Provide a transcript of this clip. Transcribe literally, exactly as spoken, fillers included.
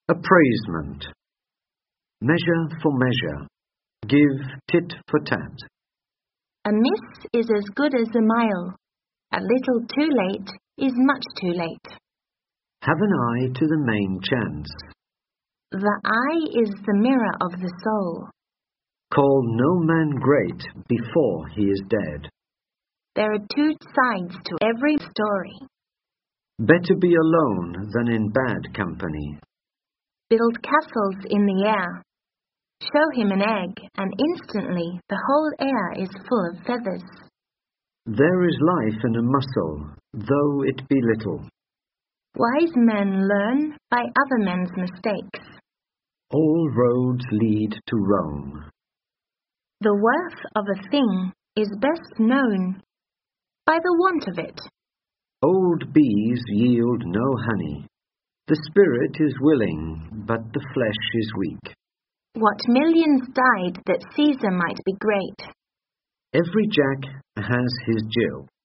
Appraisement. Measure for measure. Give tit for tat. A miss is as good as a mile. A little too late is much too late. Have an eye to the main chance. The eye is the mirror of the soul. Call no man great before he is dead. There are two sides to every story. Better be alone than in bad company. Build castles in the air. Show him an egg, and instantly the whole air is full of feathers. There is life in a mussel, though it be little. Wise men learn by other men's mistakes. All roads lead to Rome. The worth of a thing is best known by the want of it. Old bees yield no honey. The spirit is willing, but the flesh is weak. What millions died that Caesar might be great. Every Jack has his Jill.